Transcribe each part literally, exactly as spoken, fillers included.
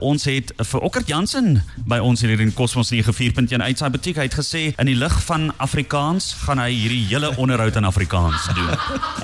Ons het vir Okkert Jansen by ons hier in Cosmos nege vier punt een uit sy butiek. Hy het gesê, in die lig van Afrikaans gaan hy hierdie hele onderhoud in Afrikaans doen.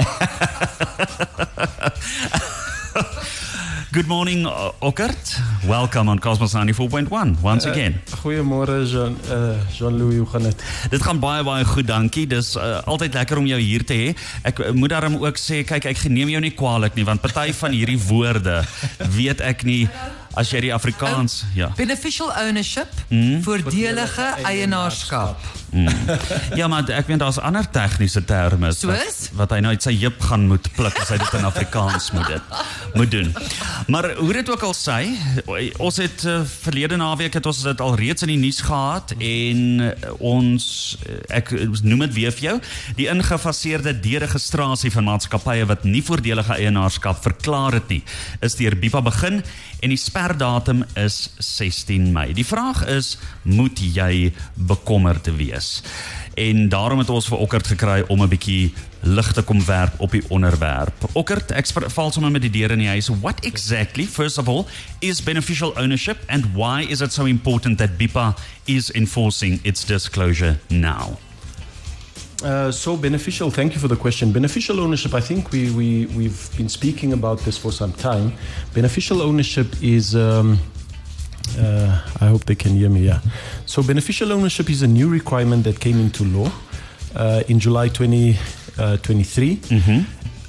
Good morning, Okkert. Welcome on Cosmos ninety-four point one, once uh, again. Goeiemôre, Jean, uh, Jean-Louis, hoe gaan dit? Dit gaan baie, baie goed, dankie. Dis uh, altyd lekker om jou hier te hê. Ek uh, moet daarom ook sê, kyk, ek geneem jou nie kwaadlik nie, want party van hierdie woorde weet ek nie, as jy die Afrikaans, oh, ja. Beneficial ownership, hmm? voordelige eienaarskap. Hmm. Ja, maar ek weet, daar is ander tegniese terme, wat, wat hy nou uit sy jip gaan moet pluk, as hy dit in Afrikaans moet, dit, moet doen. Maar hoe dit ook al sê, ons het uh, verlede naweek het ons dit al reeds in die nuus gehad, en uh, ons, ek noem het weer vir jou, die ingefaseerde deregistrasie van maatskappye wat nie voordelige eienaarskap verklaar het nie, is deur B I P A begin, en die sperdatum is sestien Mei. Die vraag is, moet jy bekommerd wees? En daarom het ons vir Okkert gekry om 'n bietjie lig te kom werp op die onderwerp. Okkert, ek val sommer met die deur in die huis. What exactly, first of all, is beneficial ownership, and why is it so important that B I P A is enforcing its disclosure now? Uh, so beneficial, thank you for the question. Beneficial ownership, I think we, we, we've been speaking about this for some time. Beneficial ownership is, um, uh, I hope they can hear me, yeah. So beneficial ownership is a new requirement that came into law uh, in July twenty twenty-three. Mm-hmm.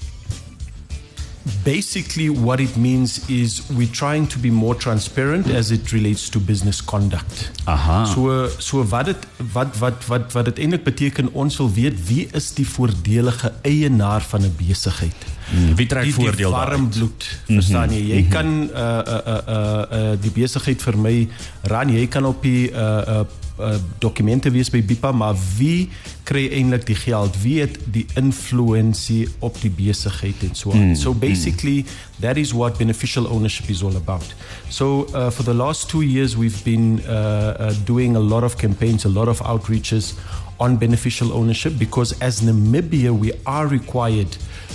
Basically, what it means is we're trying to be more transparent as it relates to business conduct. Aha. So, so wat het wat wat wat wat dit eintlik beteken, ons wil weet wie is die voordelige eienaar van 'n besigheid. Hmm, wie trek die, voordeel die warm bloed, verstaan jy? Jy kan uh, uh, uh, uh, uh, die besigheid vir my ran, jy kan op die uh, uh, uh, dokumente wees by B I P A, maar wie kry eintlik die geld? Wie het die influensie op die besigheid en so on? Mm, so basically, mm. that is what beneficial ownership is all about. So uh, for the last two years, we've been uh, uh, doing a lot of campaigns, a lot of outreaches on beneficial ownership, because as Namibia, we are required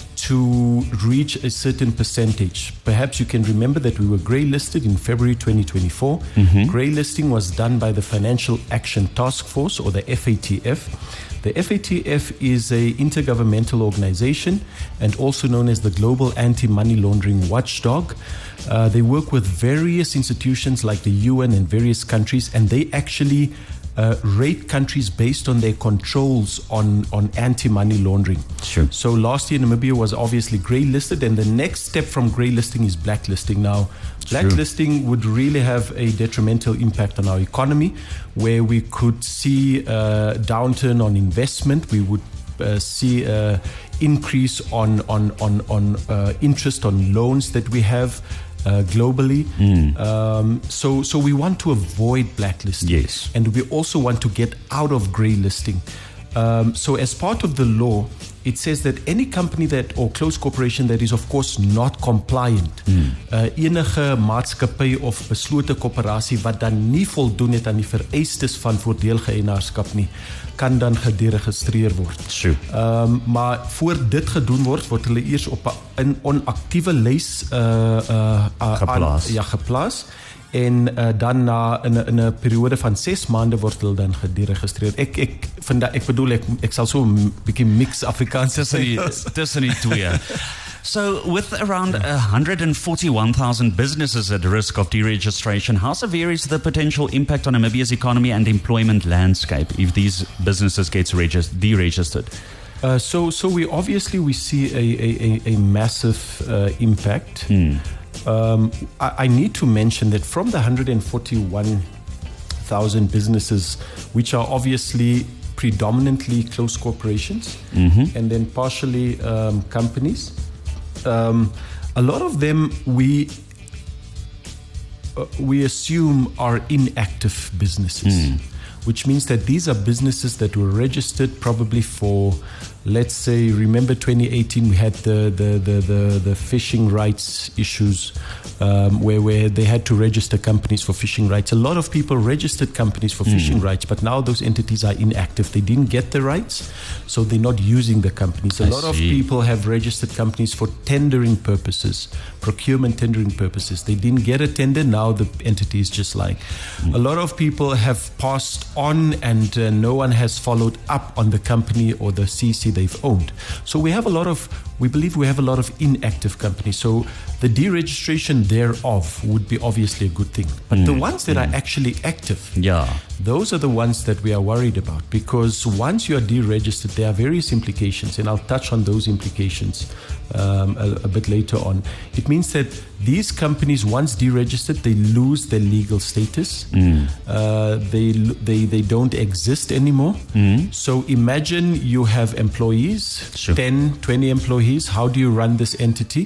to reach a certain percentage. Perhaps you can remember that we were grey listed in February twenty twenty-four. Mm-hmm. Grey listing was done by the Financial Action Task Force, or the F A T F. The F A T F is an intergovernmental organization and also known as the Global Anti-Money Laundering Watchdog. Uh, they work with various institutions like the U N and various countries, and they actually Uh, rate countries based on their controls on, on anti-money laundering. Sure. So last year Namibia was obviously grey listed, and the next step from grey listing is blacklisting. Now, blacklisting True. would really have a detrimental impact on our economy, where we could see a downturn on investment, we would uh, see an increase on, on, on, on uh, interest on loans that we have Uh, globally. Mm. Um, so, so we want to avoid blacklisting. Yes. And we also want to get out of grey listing. Um, so as part of the law, it says that any company that or close corporation that is of course not compliant, mm. uh, enige maatskappy of beslote korporasie wat dan nie voldoen het aan die vereistes van voordelige eienaarskap nie, kan dan gederegistreer word. Sure. Um, maar voor dit gedoen word, word hulle eers op 'n onactiewe lys uh, uh, uh, geplaas. Aan, ja, geplaas. En uh, dan na in 'n in 'n periode van ses maande word hulle dan gederegistreer. Ek ek vind ek bedoel ek ek sal so 'n bietjie mix Afrikaans tussen die tussen die twee. So, with around one hundred forty-one thousand businesses at risk of deregistration, how severe is the potential impact on Namibia's economy and employment landscape if these businesses get regist- deregistered? Uh, so, so we obviously we see a a, a, a massive uh, impact. Hmm. Um, I, I need to mention that from the one hundred forty-one thousand businesses, which are obviously predominantly close corporations, mm-hmm. and then partially um, companies, um, a lot of them we uh, we assume are inactive businesses, mm. which means that these are businesses that were registered probably for let's say, remember twenty eighteen, we had the, the, the, the, the fishing rights issues um, where, where they had to register companies for fishing rights. A lot of people registered companies for mm. fishing rights, but now those entities are inactive. They didn't get the rights, so they're not using the companies. A I lot see. of people have registered companies for tendering purposes, procurement tendering purposes. They didn't get a tender, now the entity is just lying. Mm. A lot of people have passed on and uh, no one has followed up on the company or the C C they've owned. So we have a lot of, we believe we have a lot of inactive companies. So the deregistration thereof would be obviously a good thing. But mm. the ones that mm. are actually active, yeah, those are the ones that we are worried about, because once you are deregistered, there are various implications, and I'll touch on those implications um, a, a bit later on. It means that these companies, once deregistered, they lose their legal status. Mm. Uh, they, they, they don't exist anymore. Mm. So imagine you have employees, sure. ten, twenty employees. How do you run this entity?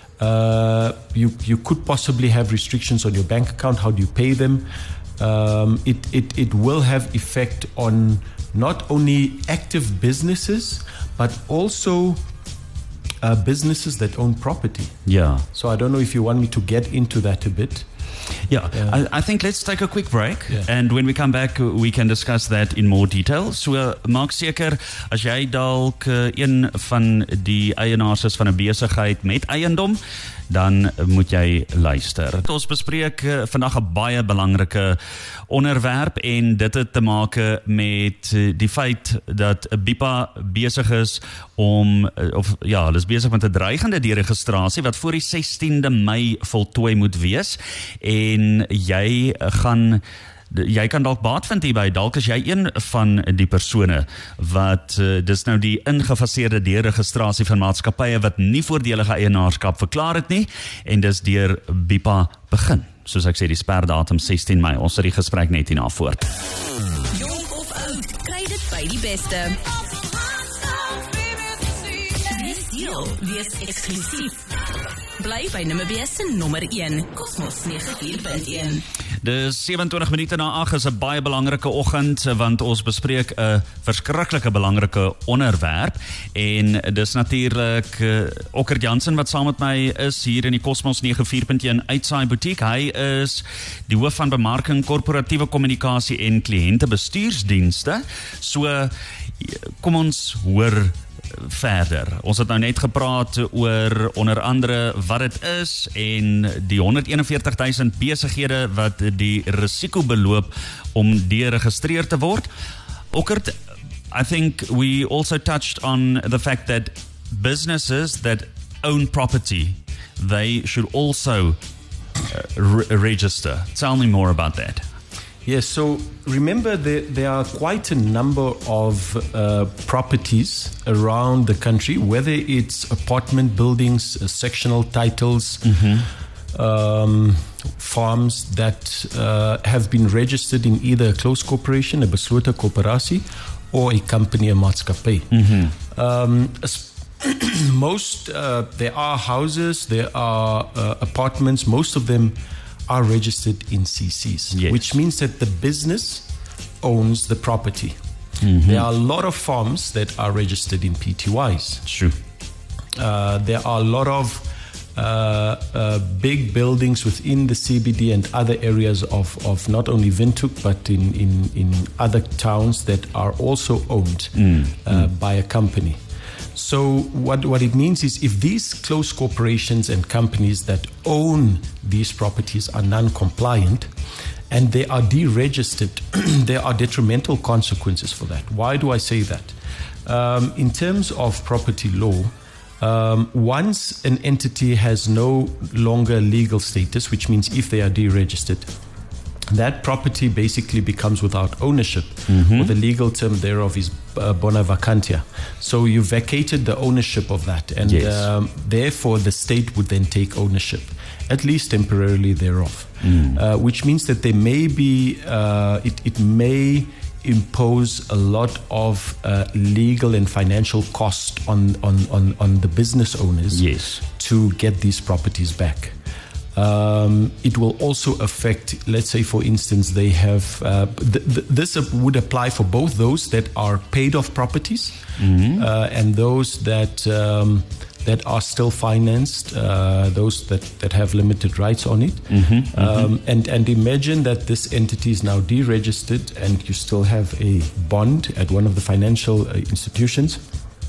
Uh, you, you could possibly have restrictions on your bank account. How do you pay them? Um, it, it, it will have effect on not only active businesses, but also uh, businesses that own property. Yeah. So I don't know if you want me to get into that a bit. Yeah, uh, I, I think let's take a quick break, yeah. and when we come back we can discuss that in more detail. So maak seker as jy dalk uh, een van die eienaars is van 'n besigheid met eiendom, dan moet jy luister. Ons bespreek uh, vandag 'n baie belangrike onderwerp, en dit het te maak met uh, die feit dat BIPA besig is om uh, of ja, hulle is besig met 'n dreigende deregistrasie wat voor die sestiende Mei voltooi moet wees, en jy gaan jy kan dalk baat vind hierby. Dalk is jy een van die persone wat uh, dis nou die ingefaseerde deregistrasie van maatskappye wat nie voordelige eienaarskap verklaar het nie, en dis deur BIPA begin. Soos ek sê, die sperdatum sestien Mei. Ons sit die gesprek net hierna voort. Jong of oud, kry dit by die beste. Wees deel, wees eksklusief. Bly by Nummer B S nommer een, Cosmos nege vier punt een. Dis sewe-en-twintig minute na agt, is 'n baie belangrike oggend, want ons bespreek 'n verskriklike belangrike onderwerp, en dis natuurlik uh, Okkert Jansen wat saam met my is hier in die Cosmos nege vier punt een Uitsaai Boutique. Hy is die hoof van bemarking, korporatiewe kommunikasie en kliëntebestuursdienste. So kom ons hoor verder. Ons het nou net gepraat oor onder andere wat dit is en die honderdeenenveertig duisend besighede wat die risiko beloop om deregistreer te word. Okkert, I think we also touched on the fact that businesses that own property, they should also uh, re- register. Tell me more about that. Yes, so remember there, there are quite a number of uh, properties around the country, whether it's apartment buildings, uh, sectional titles, mm-hmm. um, farms that uh, have been registered in either a closed corporation, a beslote corporatie, or a company, a maatskappy. Mm-hmm. Um, most, uh, there are houses, there are uh, apartments, most of them are registered in C Cs, yes. which means that the business owns the property. Mm-hmm. There are a lot of farms that are registered in P T Ys. True. Uh, there are a lot of uh, uh, big buildings within the C B D and other areas of, of not only Windhoek, but in, in, in other towns that are also owned mm. uh, mm. by a company. So what, what it means is if these closed corporations and companies that own these properties are non-compliant and they are deregistered, there are detrimental consequences for that. Why do I say that? Um, in terms of property law, um, once an entity has no longer legal status, which means if they are deregistered, that property basically becomes without ownership, mm-hmm. or the legal term thereof is uh, bona vacantia. So you vacated the ownership of that, and yes. um, therefore the state would then take ownership, at least temporarily thereof, mm. uh, which means that there may be, uh, it, it may impose a lot of uh, legal and financial cost on, on, on, on the business owners yes. to get these properties back. Um, it will also affect, let's say, for instance, they have, uh, th- th- this would apply for both those that are paid off properties mm-hmm. uh, and those that um, that are still financed, uh, those that, that have limited rights on it. Mm-hmm, um, mm-hmm. And, and imagine that this entity is now deregistered and you still have a bond at one of the financial uh, institutions.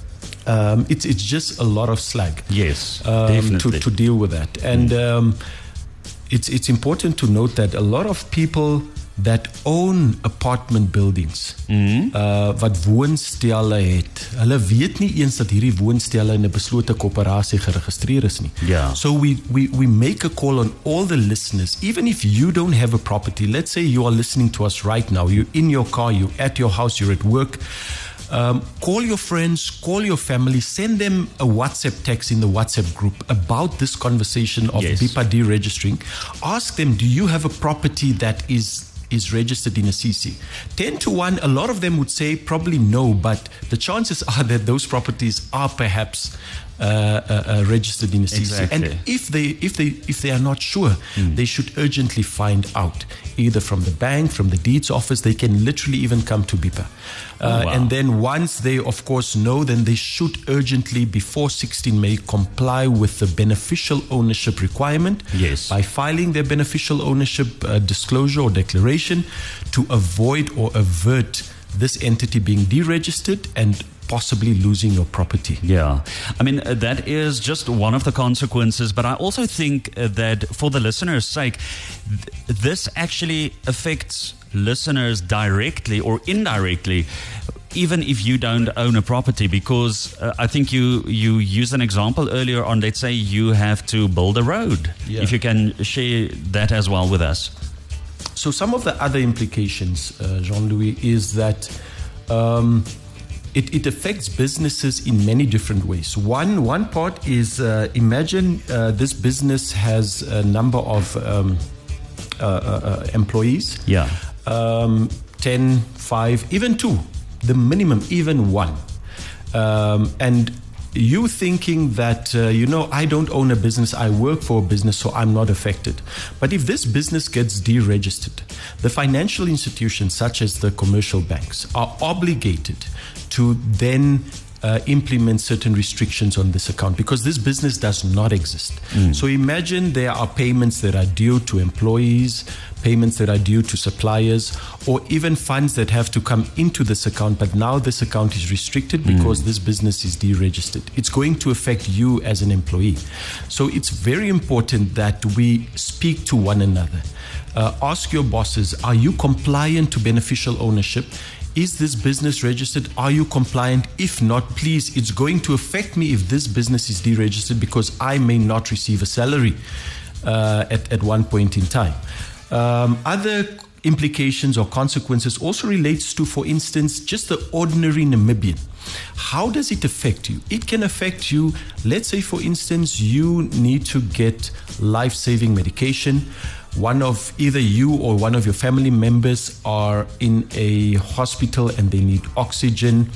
Um, it's it's just a lot of slag. Yes, um, definitely. To, to deal with that. And mm. um, it's it's important to note that a lot of people that own apartment buildings mm. uh, wat woonstelle het, hulle weet nie eens dat hierdie woonstelle in 'n beslote koöperasie geregistreer is nie. Yeah. So we, we, we make a call on all the listeners, even if you don't have a property. Let's say you are listening to us right now, you're in your car, you're at your house, you're at work. Um, call your friends, call your family, send them a WhatsApp text in the WhatsApp group about this conversation of yes. B I P A deregistering. Ask them, do you have a property that is is registered in a C C? ten to one, a lot of them would say probably no, but the chances are that those properties are perhaps uh, uh, uh, registered in a C C. Exactly. And if they if they if they are not sure, mm. they should urgently find out, either from the bank, from the deeds office. They can literally even come to B I P A. Uh, oh, wow. And then once they, of course, know, then they should urgently, before sixteen May, comply with the beneficial ownership requirement yes. by filing their beneficial ownership uh, disclosure or declaration to avoid or avert this entity being deregistered and possibly losing your property. Yeah. I mean, uh, that is just one of the consequences, but I also think uh, that for the listener's sake, th- this actually affects listeners directly or indirectly, even if you don't own a property, because uh, I think you, you used an example earlier on, let's say you have to build a road. Yeah. If you can share that as well with us. So some of the other implications, uh, Jean-Louis, is that um, It, it affects businesses in many different ways. One one part is uh, imagine uh, this business has a number of um, uh, uh, employees. Yeah. Um, ten, five, even two. The minimum, even one. Um, and you thinking that, uh, you know, I don't own a business, I work for a business, so I'm not affected. But if this business gets deregistered, the financial institutions, such as the commercial banks, are obligated to then uh, implement certain restrictions on this account, because this business does not exist. Mm. So imagine there are payments that are due to employees, payments that are due to suppliers, or even funds that have to come into this account, but now this account is restricted because mm. this business is deregistered. It's going to affect you as an employee. So it's very important that we speak to one another. Uh, ask your bosses, are you compliant to beneficial ownership? Is this business registered? Are you compliant? If not, please, it's going to affect me if this business is deregistered, because I may not receive a salary uh, at, at one point in time. Um, other implications or consequences also relates to, for instance, just the ordinary Namibian. How does it affect you? It can affect you. Let's say, for instance, you need to get life-saving medication. One of either you or one of your family members are in a hospital and they need oxygen.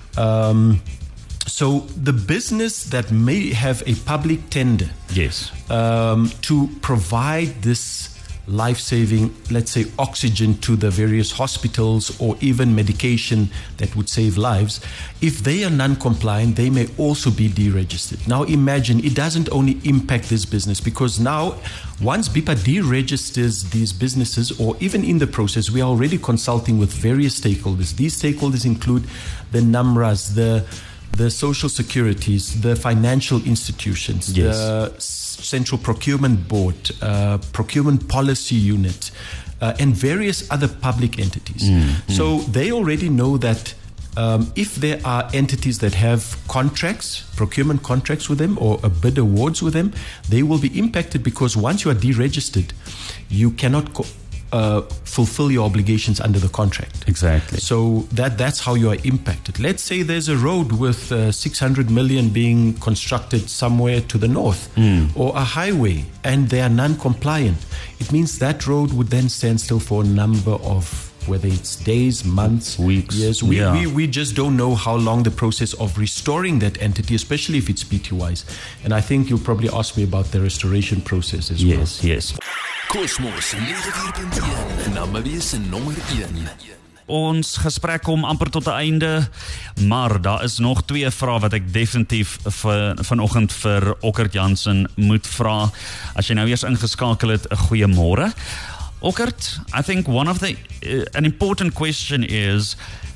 Um, so the business that may have a public tender, yes, um, to provide this life-saving, let's say, oxygen to the various hospitals, or even medication that would save lives, if they are non-compliant, they may also be deregistered. Now imagine, it doesn't only impact this business, because now once B I P A deregisters these businesses, or even in the process, we are already consulting with various stakeholders. These stakeholders include the NAMRAs, the the social securities, the financial institutions, yes. the Central Procurement Board, uh, Procurement Policy Unit, uh, and various other public entities. Mm, so mm. they already know that um, if there are entities that have contracts, procurement contracts with them, or a bid awards with them, they will be impacted, because once you are deregistered, you cannot co- Uh, fulfill your obligations under the contract. Exactly. So that that's how you are impacted. Let's say there's a road with uh, six hundred million being constructed somewhere to the north, mm. or a highway, and they are non-compliant. It means that road would then stand still for a number of whether it's days, months, weeks. years. We, yeah. we, we just don't know how long the process of restoring that entity, especially if it's P T Ys. And I think you'll probably ask me about the restoration process as yes, well. Yes, yes. Cosmos nege vier punt een, Namibië se nommer een. Ons gesprek kom amper tot 'n einde, maar daar is nog twee vrae wat ek definitief vir, vanoggend vir Okkert Jansen moet vra. As jy nou eers ingeskakel het, 'n goeie môre. Okkert, I think one of the uh, an important question is,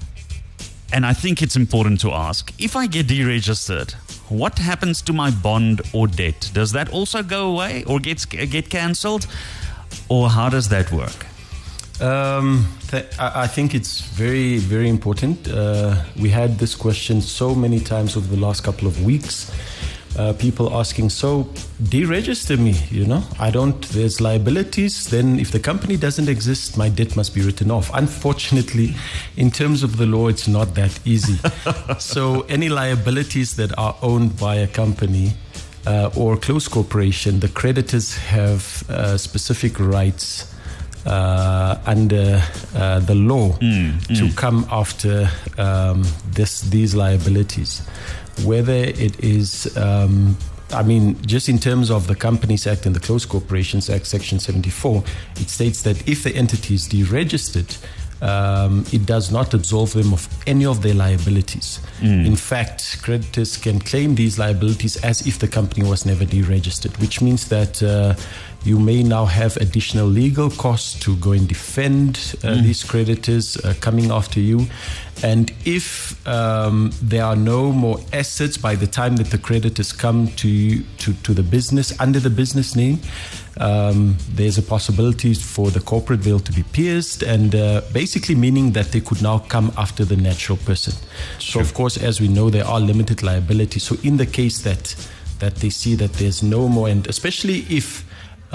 and I think it's important to ask, if I get deregistered, what happens to my bond or debt? Does that also go away or gets get cancelled, or how does that work? Um, th- I think it's very, very important. Uh, we had this question so many times over the last couple of weeks. Uh, people asking, so deregister me, you know, I don't, there's liabilities, then if the company doesn't exist, my debt must be written off. Unfortunately, in terms of the law, it's not that easy. So any liabilities that are owned by a company uh, or close corporation, the creditors have uh, specific rights Uh, under uh, the law mm, to mm. come after um, this these liabilities, whether it is um, I mean, just in terms of the Companies Act and the Close Corporations Act, Section seventy-four, it states that if the entity is deregistered, um, it does not absolve them of any of their liabilities. Mm. In fact, creditors can claim these liabilities as if the company was never deregistered, which means that uh, you may now have additional legal costs to go and defend uh, mm. these creditors uh, coming after you. And if um, there are no more assets by the time that the creditors come to you, to, to the business under the business name, um, there's a possibility for the corporate veil to be pierced, and uh, basically meaning that they could now come after the natural person. Sure. So, of course, as we know, there are limited liabilities. So in the case that that they see that there's no more, and especially if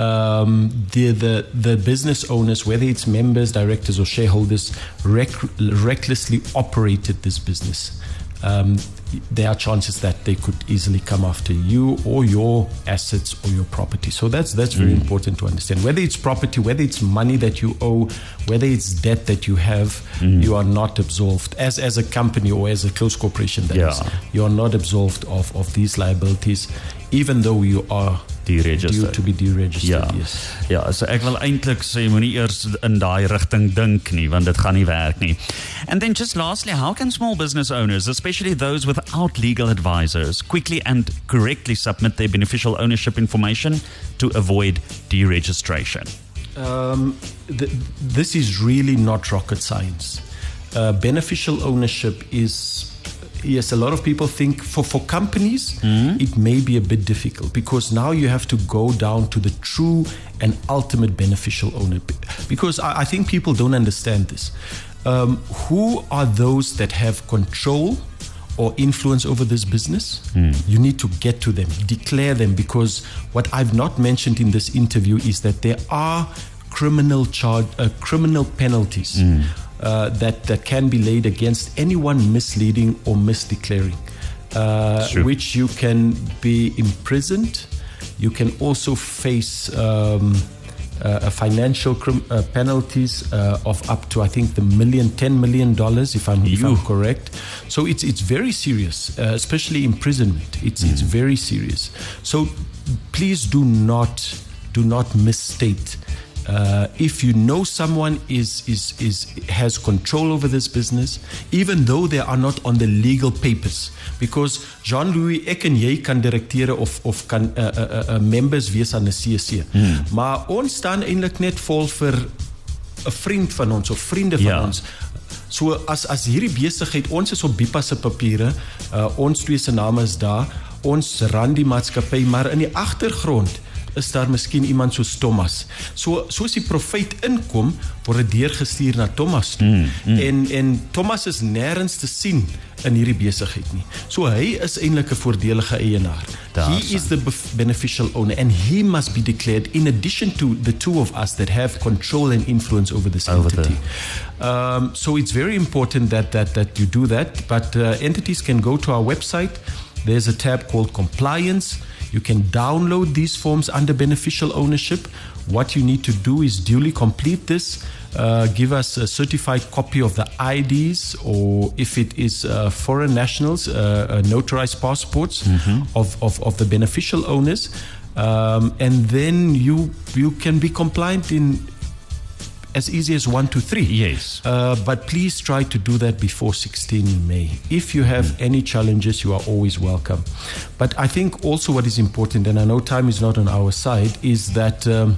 Um, the, the the business owners, whether it's members, directors or shareholders, rec- recklessly operated this business, um, there are chances that they could easily come after you or your assets or your property. So that's that's very mm. important to understand. Whether it's property, whether it's money that you owe, whether it's debt that you have, mm. you are not absolved. As as a company or as a close corporation, that yeah. is, you are not absolved of, of these liabilities, even though you are due to be deregistered. Ja, yes. ja, so ek wil eintlik sê moenie eers in daai rigting dink nie, want dit gaan nie werk nie. And then just lastly, how can small business owners, especially those without legal advisors, quickly and correctly submit their beneficial ownership information to avoid deregistration? Um, th- this is really not rocket science. Uh, beneficial ownership is, yes, a lot of people think for, for companies, mm. it may be a bit difficult because now you have to go down to the true and ultimate beneficial owner. Because I, I think people don't understand this. Um, who are those that have control or influence over this business? Mm. You need to get to them, declare them, because what I've not mentioned in this interview is that there are criminal charge, uh, criminal penalties. Mm. Uh, that, that can be laid against anyone misleading or misdeclaring, uh, which you can be imprisoned. You can also face um, uh, a financial crim- uh, penalties uh, of up to, I think, the million, ten million dollars, if I'm, if I'm correct. So it's it's very serious, uh, especially imprisonment. It's mm. it's very serious. So please do not do not misstate. Uh, if you know someone is, is, is, has control over this business, even though they are not on the legal papers, because Jean-Louis, ek en jy kan direkteure of, of kan uh, uh, uh, members wees aan 'n C C. Hmm. Maar ons staan eintlik net vol vir 'n vriend van ons of vriende van ja. ons. So as as hierdie besigheid, ons is op BIPA se papiere, uh, ons twee se name is daar, ons ran die maatskappy, maar in die agtergrond is daar miskien iemand soos Thomas. So soos die profijt inkom, word dit deurgestuur na Thomas toe. Mm, mm. En en Thomas is nêrens te sien in hierdie besigheid nie. So hy is eintlik 'n voordelige eienaar. Daar he is the bef- beneficial owner, and he must be declared in addition to the two of us that have control and influence over this over entity. Um, so it's very important that that that you do that, but uh, entities can go to our website. There's a tab called compliance. You can download these forms under beneficial ownership. What you need to do is duly complete this. Uh, give us a certified copy of the I Ds, or if it is uh, foreign nationals, uh, uh, notarized passports mm-hmm. of, of, of the beneficial owners. Um, and then you you can be compliant in as easy as one, two, three. Yes. Uh, but please try to do that before sixteenth May. If you have mm. any challenges, you are always welcome. But I think also what is important, and I know time is not on our side, is that um,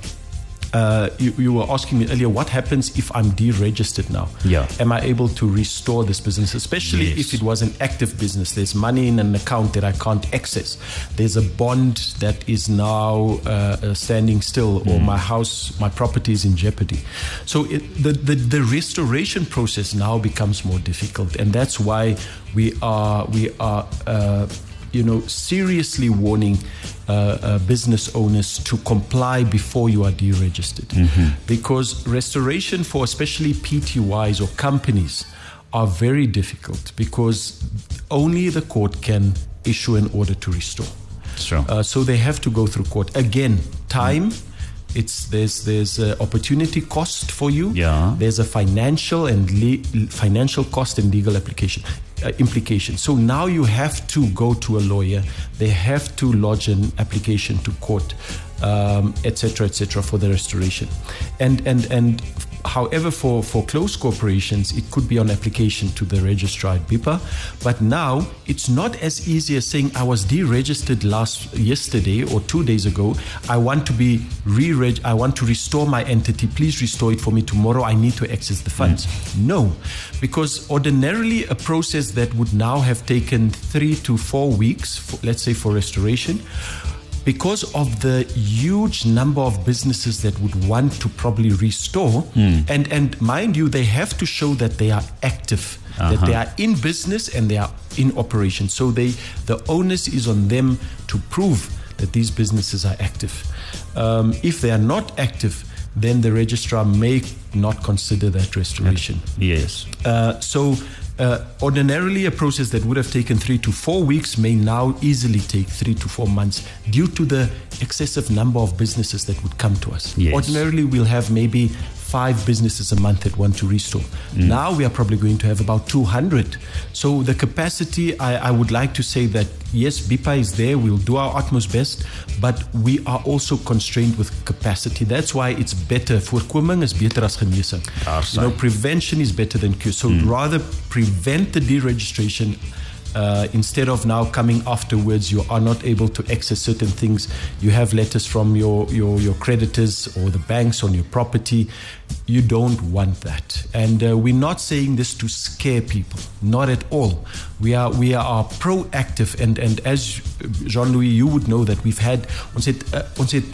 uh, you, you were asking me earlier, what happens if I'm deregistered now? Yeah. Am I able to restore this business? Especially yes. if it was an active business. There's money in an account that I can't access. There's a bond that is now uh, standing still, or mm. my house, my property is in jeopardy. So it, the, the, the restoration process now becomes more difficult. And that's why we are, we are uh, you know, seriously warning uh, uh, business owners to comply before you are deregistered. Mm-hmm. Because restoration for especially P T Ys or companies are very difficult, because only the court can issue an order to restore. Sure. Uh, so they have to go through court. Again, time, mm. it's there's there's a opportunity cost for you. Yeah. There's a financial and le- financial cost and legal application uh, implication. So now you have to go to a lawyer. They have to lodge an application to court, um, et cetera, et cetera, for the restoration. And and and. However, for, for closed corporations, it could be on application to the registrar at B I P A. But now, it's not as easy as saying, I was deregistered last yesterday or two days ago. I want to be re-reg- I want to restore my entity. Please restore it for me tomorrow. I need to access the funds. Mm. No, because ordinarily a process that would now have taken three to four weeks, for, let's say for restoration, because of the huge number of businesses that would want to probably restore, mm. and, and mind you, they have to show that they are active, uh-huh. that they are in business and they are in operation. So they, the onus is on them to prove that these businesses are active. Um, if they are not active, then the registrar may not consider that restoration. Yes. Uh, so Uh, ordinarily, a process that would have taken three to four weeks may now easily take three to four months due to the excessive number of businesses that would come to us. Yes. Ordinarily, we'll have maybe five businesses a month that want to restore. Mm. Now we are probably going to have about two hundred. So the capacity, I, I would like to say that yes, B I P A is there. We'll do our utmost best, but we are also constrained with capacity. That's why it's better. Voorkoming is beter as genesing. You know, prevention is better than cure. So mm. rather prevent the deregistration. Uh, instead of now coming afterwards, you are not able to access certain things. You have letters from your, your, your creditors or the banks on your property. You don't want that. And uh, we're not saying this to scare people. Not at all. We are we are proactive. And, and as Jean-Louis, you would know that we've had, ons het, uh, ons het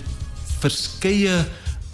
verskeie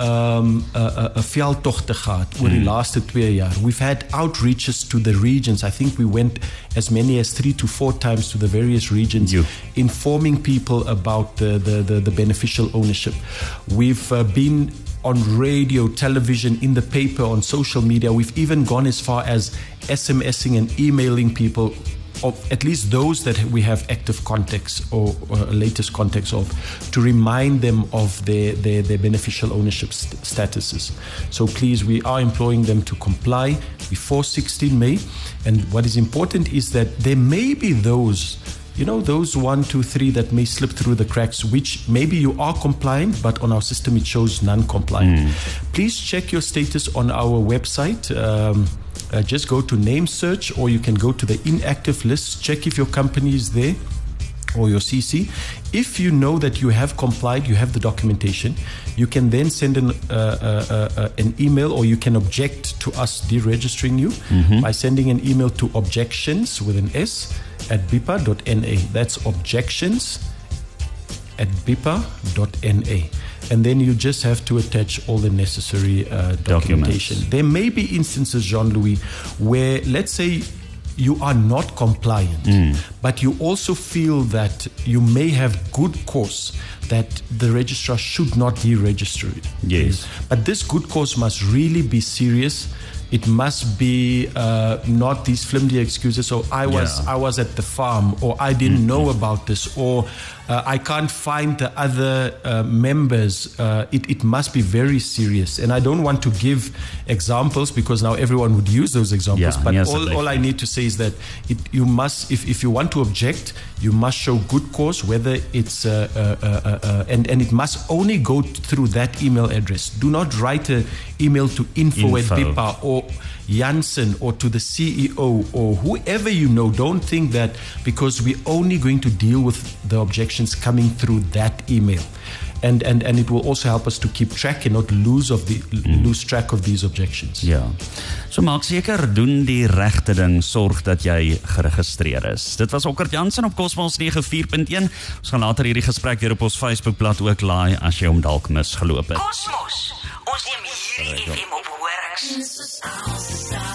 Um, a, a veldtogte gehad oor die laaste twee jaar. We've had outreaches to the regions. I think we went as many as three to four times to the various regions, you. informing people about the, the, the, the beneficial ownership. We've uh, been on radio, television, in the paper, on social media. We've even gone as far as SMSing and emailing people, of at least those that we have active contacts or, or latest contacts of, to remind them of their, their, their beneficial ownership st- statuses. So please, we are imploring them to comply before sixteenth May. And what is important is that there may be those, you know, those one, two, three that may slip through the cracks, which maybe you are compliant, but on our system it shows non-compliant. Mm. Please check your status on our website. Um, Uh, just go to name search, or you can go to the inactive list. Check if your company is there or your C C. If you know that you have complied, you have the documentation, you can then send an, uh, uh, uh, an email, or you can object to us deregistering you mm-hmm. by sending an email to objections with an S at b i p a dot n a. That's objections at b i p a dot n a. And then you just have to attach all the necessary uh, documentation. Documents. There may be instances, Jean-Louis, where, let's say, you are not compliant, mm. but you also feel that you may have good cause that the registrar should not deregister it. Yes. But this good cause must really be serious. It must be uh, not these flimsy excuses. So I was Yeah. I was at the farm, or I didn't mm-hmm. know about this, or uh, I can't find the other uh, members. Uh, it, it must be very serious. And I don't want to give examples because now everyone would use those examples. Yeah, but yes, all, all I need to say is that it, you must, if, if you want to object, you must show good cause, whether it's, uh, uh, uh, uh, and, and it must only go through that email address. Do not write an email to info, info. at BIPA or Janssen or to the C E O or whoever you know. Don't think that because we're only going to deal with the objections coming through that email. And, and, and it will also help us to keep track and not lose of the mm. lose track of these objections. Ja. So maak seker doen die regte ding, sorg dat jy geregistreer is. Dit was Okkert Jansen op Cosmos nege vier punt een. Ons gaan later hierdie gesprek weer op ons Facebookblad ook laai as jy hom dalk misgeloop het. Cosmos. Ons neem hierdie F M op horings.